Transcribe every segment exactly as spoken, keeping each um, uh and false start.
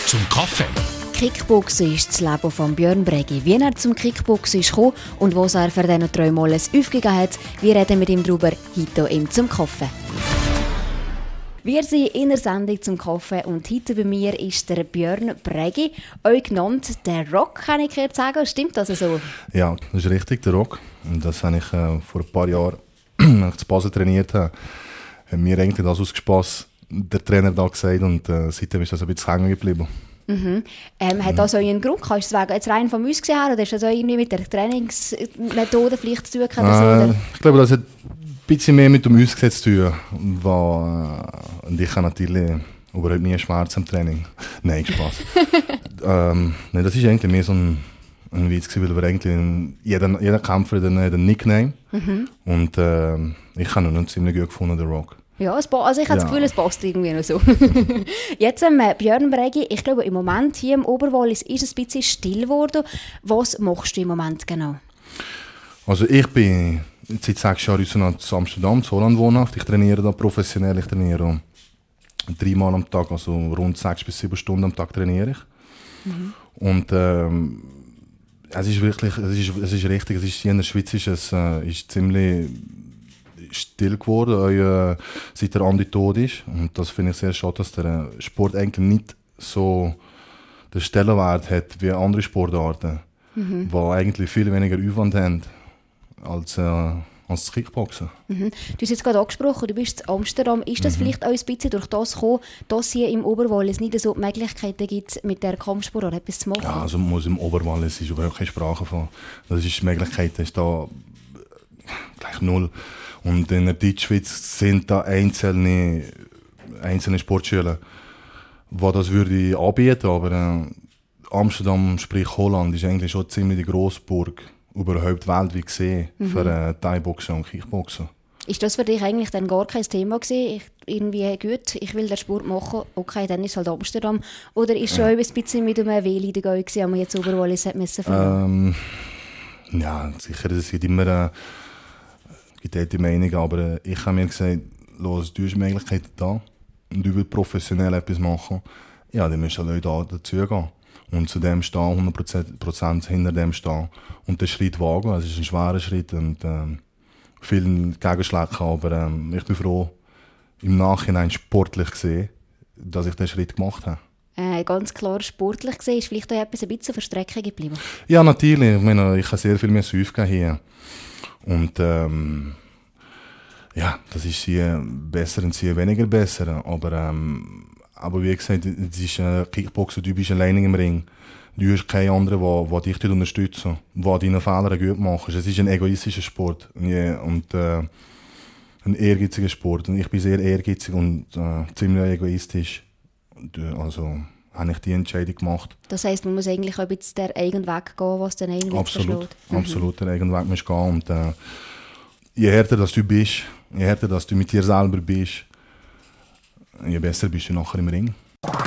zum Kaffee. Kickboxen ist das Leben von Björn Breggi. Wie er zum Kickboxen ist gekommen und was er für diesen drei Mal aufgegeben hat, wir reden mit ihm darüber heute im «Zum Kaffee». Wir sind in der Sendung «Zum Kaffee» und heute bei mir ist der Björn Breggi, euch genannt der Rock, kann ich jetzt sagen. Stimmt das so? Ja, das ist richtig, der Rock. Und das habe ich äh, vor ein paar Jahren, als ich zu Basel trainiert habe, hat mir eigentlich das ausgespaßt, der Trainer da gesagt, und äh, seitdem ist das ein bisschen hängen geblieben. Mhm. Ähm, hat das auch einen Grund? Kannst du es jetzt rein vom uns gesehen oder ist das auch irgendwie mit der Trainingsmethode vielleicht zu tun? Äh, ich glaube, das hat ein bisschen mehr mit dem Ausgesetz zu tun. Weil, äh, und ich habe natürlich überhaupt nie Schmerz im Training. Nein, Spaß. ähm, nein, das war eigentlich mehr so ein, ein Witz, weil wir eigentlich jeder, jeder Kämpfer hat einen Nickname. Mhm. Und äh, ich habe ihn ziemlich gut gefunden, der Rock. Ja, es also ich habe ja. das Gefühl, es passt irgendwie noch so. Jetzt ähm, Björn Breggi, ich glaube im Moment hier im Oberwallis ist es ein bisschen still geworden. Was machst du im Moment genau? Also ich bin seit sechs Jahren in Amsterdam, in Holland wohnhaft. Ich trainiere da professionell, ich trainiere dreimal am Tag, also rund sechs bis sieben Stunden am Tag trainiere ich. Mhm. Und ähm, es ist wirklich, es ist, es ist richtig, es ist hier in der Schweiz ist es äh, ist ziemlich still geworden, äh, seit der Andi tot ist. Und das finde ich sehr schade, dass der Sport eigentlich nicht so den Stellenwert hat wie andere Sportarten, mhm. die eigentlich viel weniger Aufwand haben als, äh, als das Kickboxen. Mhm. Du hast jetzt gerade angesprochen, du bist in Amsterdam. Ist das mhm. vielleicht auch ein bisschen durch das gekommen, dass hier im Oberwallis nicht so die Möglichkeiten gibt, mit der Kampfsport etwas zu machen? Ja, also muss im Oberwallis ist überhaupt keine Sprache von. Das ist, die Möglichkeit ist da gleich null. Und in der Deutschschweiz sind da einzelne, einzelne Sportschulen, die das würde anbieten, aber äh, Amsterdam, sprich Holland, ist eigentlich schon ziemlich die Grossburg überhaupt weltweit gesehen mhm. für äh, Thai-Boxen und Kickboxen. Ist das für dich eigentlich dann gar kein Thema gewesen? Ich, irgendwie gut, ich will den Sport machen, okay, dann ist es halt Amsterdam. Oder ist schon ja. ein bisschen mit einem Wehli dabei gewesen, als man jetzt Oberwallis hat müssen ähm, Ja, sicher, es gibt immer äh, geteilte Meinungen, aber äh, ich habe mir gesagt, los, du hast Möglichkeiten da und du willst professionell etwas machen, ja, dann musst du halt da dazu gehen. Und zu dem stehen, hundert Prozent hinter dem stehen und den Schritt wagen. Es ist ein schwerer Schritt und äh, viele Gegenschläge, aber äh, ich bin froh, im Nachhinein sportlich gesehen, dass ich den Schritt gemacht habe. Äh, ganz klar sportlich gesehen, ist vielleicht auch etwas ein bisschen auf der Strecke geblieben? Ja, natürlich. Ich meine, ich habe sehr viel mehr aufgegeben hier. Und ähm, ja, das ist hier besser und hier weniger besser. Aber, ähm, aber wie gesagt, es ist äh, Kickboxen, du bist alleine im Ring. Du hast keinen anderen, der dich unterstützen, der deine Fehler gut macht. Es ist ein egoistischer Sport yeah, und äh, ein ehrgeiziger Sport. Und ich bin sehr ehrgeizig und äh, ziemlich egoistisch. Und, äh, also habe ich die Entscheidung gemacht. Das heisst, man muss eigentlich auch ein bisschen den eigenen Weg gehen, was den einen Absolut, mhm. absolut den eigenen Weg musst gehen. Und, äh, je härter dass du bist, je härter dass du mit dir selber bist, je besser bist du nachher im Ring.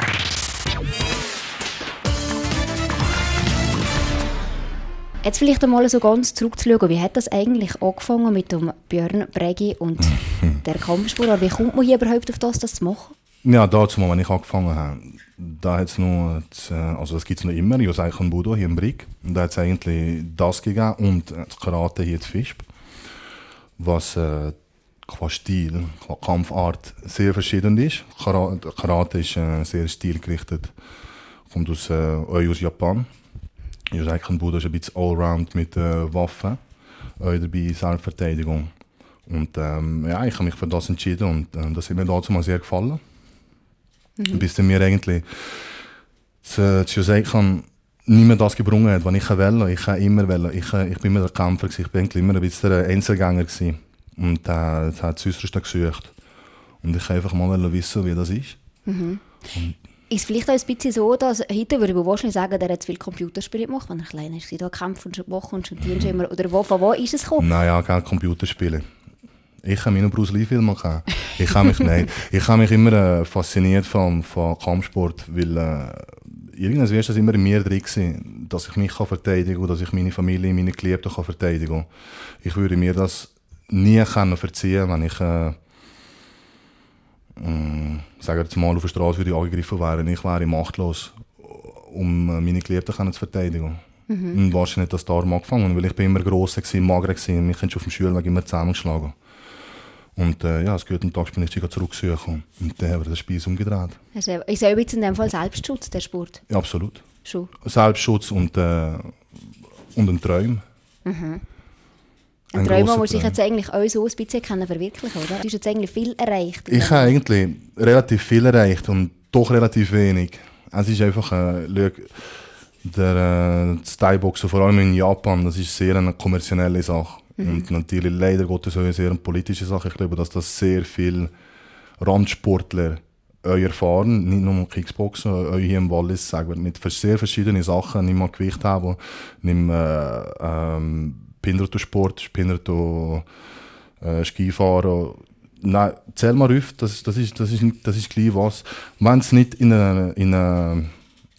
Jetzt vielleicht einmal so ganz zurückzuschauen, wie hat das eigentlich angefangen mit dem Björn Breggi und der Kampfsport? Wie kommt man hier überhaupt auf das, das zu machen? Ja, dazu, als ich angefangen habe, da hat's noch, also das gibt es noch immer, Joseichen Budo hier im Brig. Da hat es eigentlich das gegeben und das Karate hier in Visp, was äh, qua Stil, qua Kampfart sehr verschieden ist. Karate, Karate ist äh, sehr stilgerichtet, kommt aus, äh, aus Japan. Joseichen Budo ist ein bisschen allround mit äh, Waffen, auch dabei Selbstverteidigung. Und ähm, ja, ich habe mich für das entschieden und äh, das hat mir dazu mal sehr gefallen. Mhm. Bis mir eigentlich zu Joseichen nicht mehr das gebrungen hat, was ich wollte. Ich wollte immer wollen. Ich, ich bin immer der Kämpfer, ich bin immer ein bisschen der Einzelgänger gewesen. Und äh, das hat das Äußerste gesucht. Und ich wollte einfach mal wissen, wie das ist. Mhm. Ist es vielleicht auch ein bisschen so, dass heute würde ich wahrscheinlich sagen, der hat viel Computerspiele gemacht, wenn er klein ist. Da kämpft und Wochen und studiert immer. Oder wo, von wo ist es gekommen? Naja, keine Computerspiele. Ich habe meine Bruce Lee-Filme gehabt. Ich habe mich, nein, ich habe mich immer äh, fasziniert von, von Kampfsport, weil äh, irgendwas war das immer in mir drin gewesen, dass ich mich kann verteidigen kann, dass ich meine Familie, meine Geliebten kann verteidigen kann. Ich würde mir das nie können verziehen, wenn ich äh, äh, sagen wir mal auf der Straße würde angegriffen wäre. Ich wäre machtlos um meine Geliebten zu verteidigen. Mhm. Und wahrscheinlich hat das darum angefangen, weil ich bin immer grosser gewesen, mager gewesen, mich haben schon auf dem Schulweg immer zusammengeschlagen. Und äh, ja, als guten Tag bin ich sie zurückgesucht und dann haben wir das Spiel umgedreht. Also, ist auch jetzt in dem Fall Selbstschutz, der Sport? Ja, absolut. Schon. Selbstschutz und, äh, und ein Traum. Mhm. Ein Ein Traum grosser muss ich Traum. jetzt eigentlich auch so ein bisschen können verwirklichen, oder? Du hast jetzt eigentlich viel erreicht. Ich habe eigentlich relativ viel erreicht und doch relativ wenig. Es ist einfach, äh, schau, der äh, das Thai-Boxen, vor allem in Japan, das ist sehr eine kommerzielle Sache. Mhm. Und natürlich leider Gottes auch eine sehr politische Sache. Ich glaube, dass das sehr viele Randsportler euch erfahren, nicht nur im Kickboxen, euch hier im Wallis, sagen wir, mit sehr verschiedenen Sachen, nicht mal Gewicht haben, nicht äh, ähm, Pinderto-Sport, Pinderto äh, Skifahren. Nein, zähl mal auf, das, das, ist, das, ist, das ist gleich was. Wenn es nicht in eine, in eine,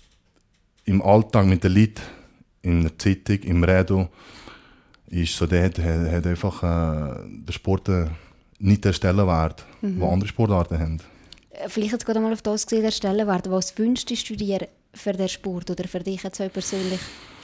im Alltag mit den Leuten, in der Zeitung, im Radio, ist so, der hat, hat, hat einfach äh, der Sport äh, nicht den Stellenwert, mhm. den andere Sportarten haben. Vielleicht jetzt gerade mal auf das gesehen, der Stellenwert. Was wünschst du dir für den Sport oder für dich jetzt persönlich?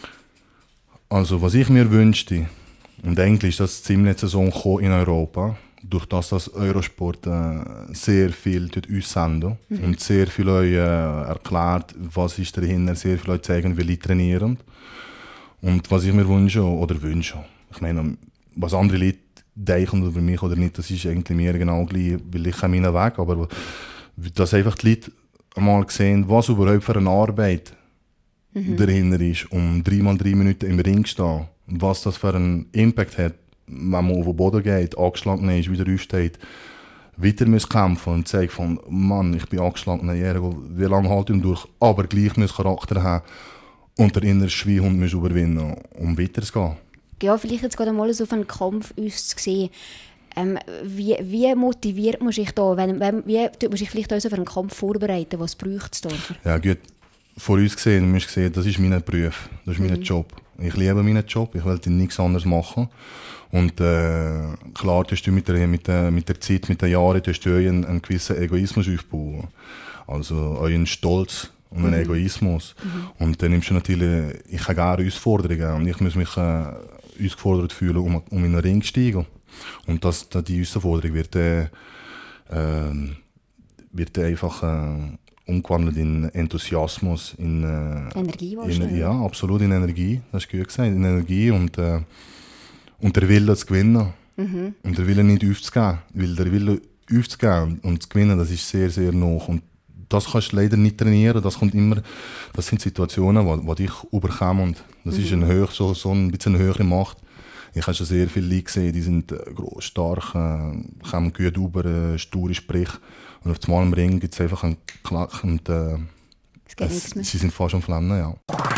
Also, was ich mir wünschte, und eigentlich ist das ziemlich Saison in Europa, durch das das Eurosport äh, sehr viel dort uns sendet mhm. und sehr viel euch äh, erklärt, was ist dahinter, sehr viel euch zeigen, wie Leute trainieren. Und was ich mir wünsche, oder wünsche, ich meine, was andere Leute denken über mich oder nicht, das ist eigentlich mir genau gleich, weil ich habe meinen Weg, aber dass einfach die Leute einmal sehen, was überhaupt für eine Arbeit mhm. dahinter ist, um dreimal drei Minuten im Ring zu stehen, was das für einen Impact hat, wenn man auf den Boden geht, angeschlagen ist, wieder aufsteht, weiter muss kämpfen und sagt von, Mann, ich bin angeschlagen, wie lange halte ich durch, aber gleich muss Charakter haben und der innere Schweinhund muss überwinden, um weiterzugehen. Ja, vielleicht jetzt gerade mal so auf einen Kampf uns zu sehen. Ähm, wie, wie motiviert man sich da? Wenn, wenn, wie tut man sich vielleicht auch so für einen Kampf vorbereiten? Was braucht es dafür? Ja gut, vor uns gesehen, musst du sehen, das ist mein Beruf, das ist mhm. mein Job. Ich liebe meinen Job, ich will nichts anderes machen. Und äh, klar, tust du mit der, mit, der, mit der Zeit, mit den Jahren, tust du einen, einen gewissen Egoismus aufbauen. Also einen Stolz und einen mhm. Egoismus. Mhm. Und dann nimmst du natürlich, ich habe gerne Herausforderungen und ich muss mich äh, herausgefordert fühlen, um, um in den Ring zu steigen. Und das, die Herausforderung wird, äh, äh, wird einfach äh, umgewandelt in Enthusiasmus, in äh, Energie, in, ja, absolut in Energie, das ist gut gesagt, in Energie und, äh, und der Wille zu gewinnen. Mhm. Und der Wille nicht aufzugeben, weil der Wille aufzugeben und zu gewinnen, das ist sehr, sehr nah. Und das kannst du leider nicht trainieren, das kommt immer, das sind Situationen, wo, wo dich überkommen und das mhm. ist ein höch, so, so ein bisschen eine höhere Macht. Ich habe schon sehr viele Leute gesehen, die sind äh, gross, stark, äh, kommen gut über, äh, sture Sprich. Und auf einmal im Ring gibt es einfach einen Klack und äh, es geht nichts mehr. Sie sind fast am Flammen, ja.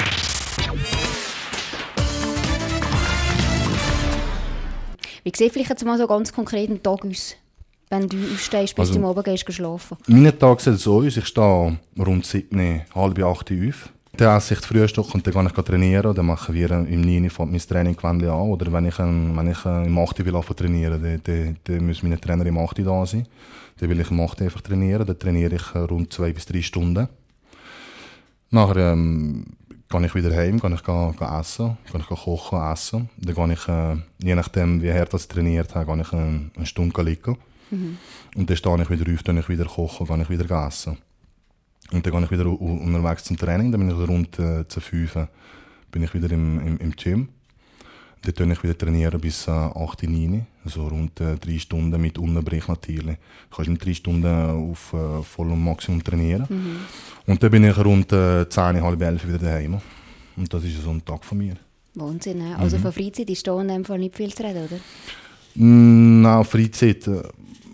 Wie sieht vielleicht jetzt mal so ganz konkret ein Tag aus, wenn du aufstehst, bis also, du am Abend gehst schlafen? Mein Tag sieht so aus, ich stehe rund sieben, halb acht auf. Dann esse ich das Frühstück und dann gehe ich trainieren. Dann machen wir im neun fängt mein Training an. Oder wenn ich, wenn ich im acht will trainieren will, dann, dann, dann müssen meine Trainer im acht da sein. Dann will ich im acht einfach trainieren. Dann trainiere ich rund zwei bis drei Stunden. Nachher ähm, gehe ich wieder heim, gehe ich gehe, gehe essen, gehe ich gehe kochen, essen. Dann gehe ich, äh, je nachdem wie hart ich trainiert habe, gehe ich eine, eine Stunde liegen. Mhm. Und dann stehe ich wieder auf, dann ich wieder kochen, gehe ich wieder essen. Und dann gehe ich wieder unterwegs zum Training, dann bin ich rund äh, zu fünf bin ich wieder im, im, im Gym. Dann trainiere ich wieder trainieren bis äh, acht, neun, also rund äh, drei Stunden mit Unterbrich natürlich. Du kannst mit drei Stunden auf äh, voll und Maximum trainieren. Mhm. Und dann bin ich rund äh, zehn, halb elf wieder daheim. Und das ist so ein Tag von mir. Wahnsinn, ne? Also mhm. von Freizeit ist da in dem Fall nicht viel zu reden, oder? Nein, Freizeit... Äh,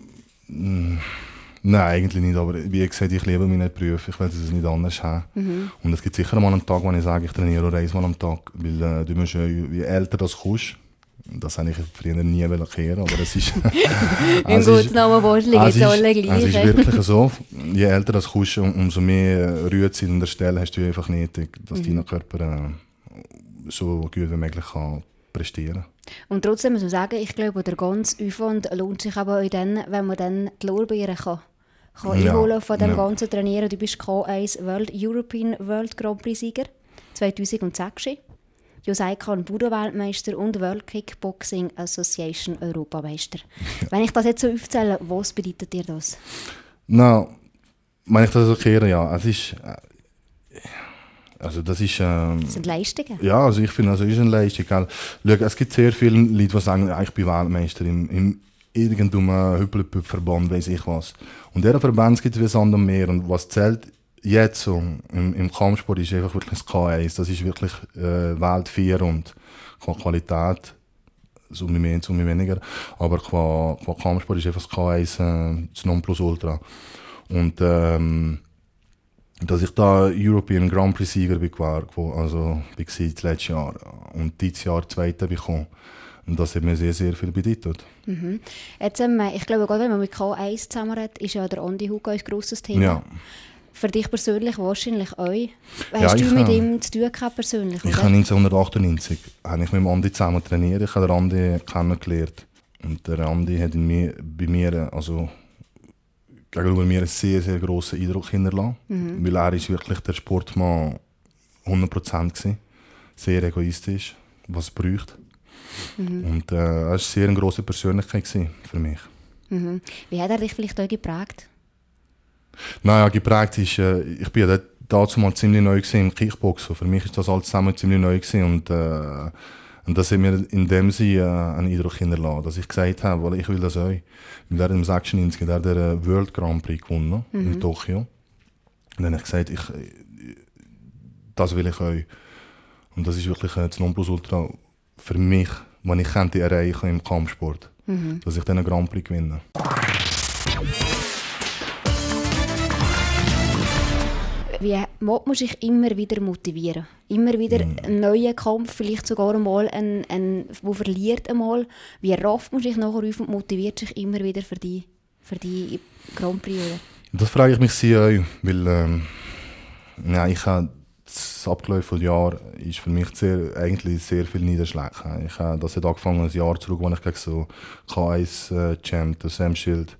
Nein, eigentlich nicht, aber wie gesagt, ich liebe meine Berufe, ich will es nicht anders haben. Mhm. Und es gibt sicher mal einen Tag, wo ich sage, ich trainiere einmal am Tag, weil äh, du musst, je älter das kommst, das habe ich früher nie kehren, aber es ist... Im guten Namen Wortling, jetzt alle gleich. Es ist wirklich so, je älter das kommst, umso mehr Ruhe in der Stelle hast du einfach nicht, dass mhm. dein Körper äh, so gut wie möglich kann prestieren. Und trotzdem muss man sagen, ich glaube, der ganze Aufwand lohnt sich aber auch dann, wenn man dann die Lorbeeren kann kann ja, einholen von dem ja. ganzen Trainieren. Du bist K eins World European World Grand Prix Sieger zweitausendsechs. Joseikan Budo-Weltmeister und World Kickboxing Association Europameister. Ja. Wenn ich das jetzt so aufzähle, was bedeutet dir das? Na, wenn ich das so kehre, ja, es ist, äh, also das ist, ähm, das sind Leistungen. Ja, also ich finde, also ist eine Leistung. Schau, es gibt sehr viele Leute, die sagen, ja, ich bin Weltmeister im, im irgendeinem Hüppelpüpp-Verband, weiss ich was. Und dieser Verband gibt es wie Sand am Meer. Und was zählt jetzt so im, im Kampfsport ist einfach wirklich das K eins. Das ist wirklich äh, Welt vier und Qualität, so wie mehr, so wie weniger. Aber qua, qua Kampfsport ist einfach das K eins äh, das Nonplusultra. Und ähm, dass ich da European Grand Prix Sieger war, also war das letzte Jahr und dieses Jahr Zweiter bekommen. Und das hat mir sehr, sehr viel bedeutet. Mhm. Jetzt, ähm, ich glaube, gerade wenn man mit K eins zusammenredet, ist ja der Andi Hugo ein grosses Thema. Ja. Für dich persönlich wahrscheinlich auch. Hast ja, du mit ihm zu tun gehabt persönlich? Ich habe neunzehnhundertachtundneunzig habe ich mit dem Andi zusammen trainiert. Ich habe den Andi kennengelernt. Und der Andi hat in mir, bei mir, also gegenüber mir einen sehr, sehr grossen Eindruck hinterlassen. Mhm. Weil er ist wirklich der Sportmann hundert Prozent war. Sehr egoistisch, was es braucht. Mhm. Und äh, er war sehr eine grosse Persönlichkeit für mich. Mhm. Wie hat er dich vielleicht auch geprägt? Naja, geprägt ist, äh, ich bin ja dazu mal ziemlich neu im Kickboxen. Für mich ist das alles zusammen ziemlich neu gewesen. Und, äh, und das hat mir in dem Sinne äh, einen Eindruck hinterlassen, dass ich gesagt habe, weil ich will das auch. Weil er im sechsundneunzig der den World Grand Prix gewonnen, mhm. in Tokio. Und dann habe ich gesagt, ich, das will ich auch. Und das ist wirklich äh, das Nonplusultra für mich, was ich könnte erreichen im Kampfsport. Mhm. Dass ich diesen Grand Prix gewinne. Wie muss man sich immer wieder motivieren? Immer wieder mm. einen neuen Kampf, vielleicht sogar einmal einen, einen der verliert einmal. Wie rafft man sich nachher auf und motiviert sich immer wieder für die, für die Grand Prix? Das frage ich mich sehr auch, weil ähm, ja, ich habe das abgelaufene Jahr ist für mich sehr, eigentlich sehr viel Niederschläge. Ich habe das hat angefangen ein Jahr zurück, als ich gegen so K eins äh, Champ, der Sam Schild,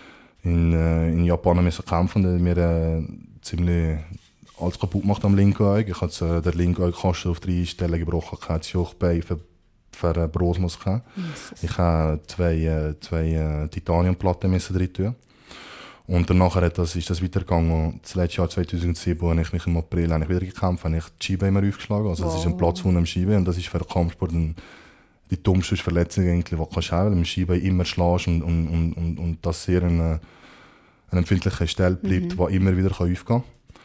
in, äh, in Japan müssen kämpfen und mir äh, ziemlich alles kaputt gemacht am linken Auge. Ich hatte äh, den linken Augkasten auf drei Stellen gebrochen, ich hatte Jochbein für, für äh, Brosmus. Jesus. Ich habe zwei, äh, zwei äh, Titaniumplatten drin tun. Und danach hat das, ist das weitergegangen. Das letzte Jahr zweitausendsieben, als ich mich im April ich wieder gekämpft habe, habe ich die Scheibe immer aufgeschlagen. Also, wow. Das ist ein Platzwunde am Scheibe und das ist für den Kampfsport ein, die dummste Verletzung, die du kannst haben, weil du im Scheibe immer schlägst und, und, und, und, und das sehr eine, eine empfindliche Stelle bleibt, mhm. die immer wieder aufgehen kann.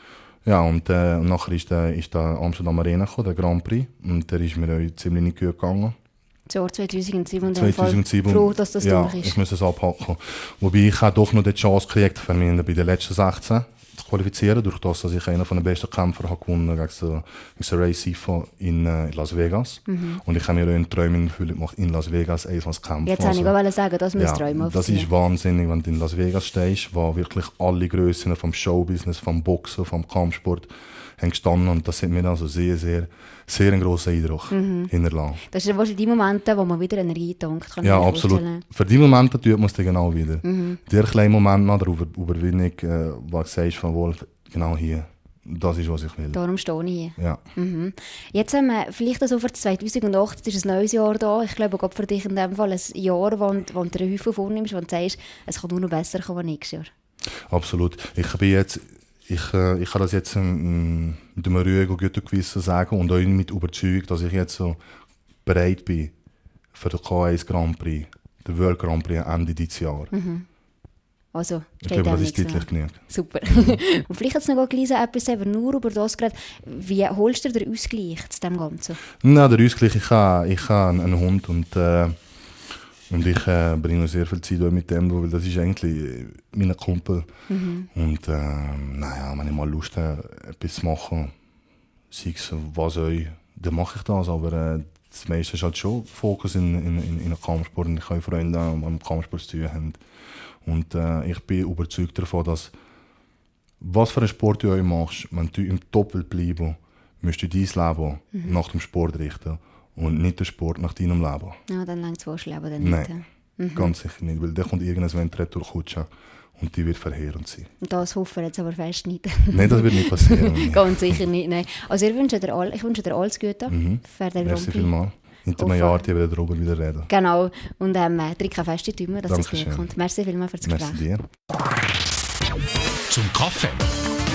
Ja, und, äh, und nachher ist der, ist der Amsterdam Arena gekommen, der Grand Prix, und der ist mir auch ziemlich nicht gut gegangen. Das Jahr zweitausendsieben und zweitausendsieben, froh, dass das ja, durch ist. Ich muss es abhaken. Wobei ich auch doch noch die Chance gekriegt für mich bei den letzten sechzehn zu qualifizieren, durch das, dass ich einen von den besten Kämpfer habe gewonnen gegen so, so Ray Sifa in, äh, in Las Vegas. Mhm. Und ich habe mir auch einen Träumen gefühlt gemacht, in Las Vegas als Kämpfer. Jetzt also, wollte ich sagen, dass wir ja, das Träumen Das ist wahnsinnig, wenn du in Las Vegas stehst, wo wirklich alle Grössen vom Showbusiness, vom Boxen, vom Kampfsport haben gestanden, und das hat mir also sehr, sehr, sehr einen grossen Eindruck mhm. hinterlassen. Das sind wahrscheinlich die Momente, wo man wieder Energie tankt. Kann ja, absolut. Vorstellen. Für die Momente tut man es dann genau wieder. Mhm. Der kleine Moment nach der Über- Überwindung, äh, wo du sagst, von Wolf, genau hier, das ist, was ich will. Darum stehe ich hier. Ja. Mhm. Jetzt haben wir vielleicht also für zweitausendacht, ist ein neues Jahr da. Ich glaube, gerade für dich in dem Fall ein Jahr, wo, wo du einen Haufen vornimmst, wo du sagst, es kann nur noch besser kommen nächstes Jahr. Absolut. Ich bin jetzt... Ich, äh, ich kann das jetzt ähm, mit einem ruhigen und guten Gewissen sagen und auch mit Überzeugung, dass ich jetzt so bereit bin für den K eins Grand Prix, den World Grand Prix Ende dieses Jahr. Mhm. Also, ich glaube, das ist deutlich genug. Super. Mhm. Und vielleicht jetzt noch ein etwas nur über das gerade. Wie holst du den Ausgleich zu dem Ganzen? Na, der Ausgleich, ich habe, ich habe einen Hund und äh, Und ich äh, bringe sehr viel Zeit mit dem, weil das ist eigentlich mein Kumpel. Mhm. Und äh, naja, wenn ich mal Lust habe, etwas zu machen, sei es was auch, dann mache ich das. Aber äh, das meiste ist halt schon Fokus in, in, in, in Kampfsport. Und ich habe Freunde, die mit dem Kampfsport zu tun haben. Und äh, ich bin überzeugt davon, dass was für einen Sport du auch machst, wenn du im Top willst bleiben, musst du dein Leben mhm. nach dem Sport richten. Und nicht der Sport nach deinem Leben. Ja, dann längt das Leben dann nicht. Nein, mhm. ganz sicher nicht. Weil dann kommt irgendwann die Retourkutsche. Und die wird verheerend sein. Und das hoffen wir jetzt aber fest nicht. Nein, das wird nicht passieren. Ganz sicher nicht, nein. Also ich wünsche dir, all, ich wünsche dir alles Gute Mhm. für den Grand Merci Prix. vielmals. Hinter einem Jahr die wir darüber wieder reden. Genau. Und ähm, drück eine feste Daumen, dass es gut Dankeschön. kommt. Merci vielmals für das Gespräch. Merci dir. Zum Kaffee.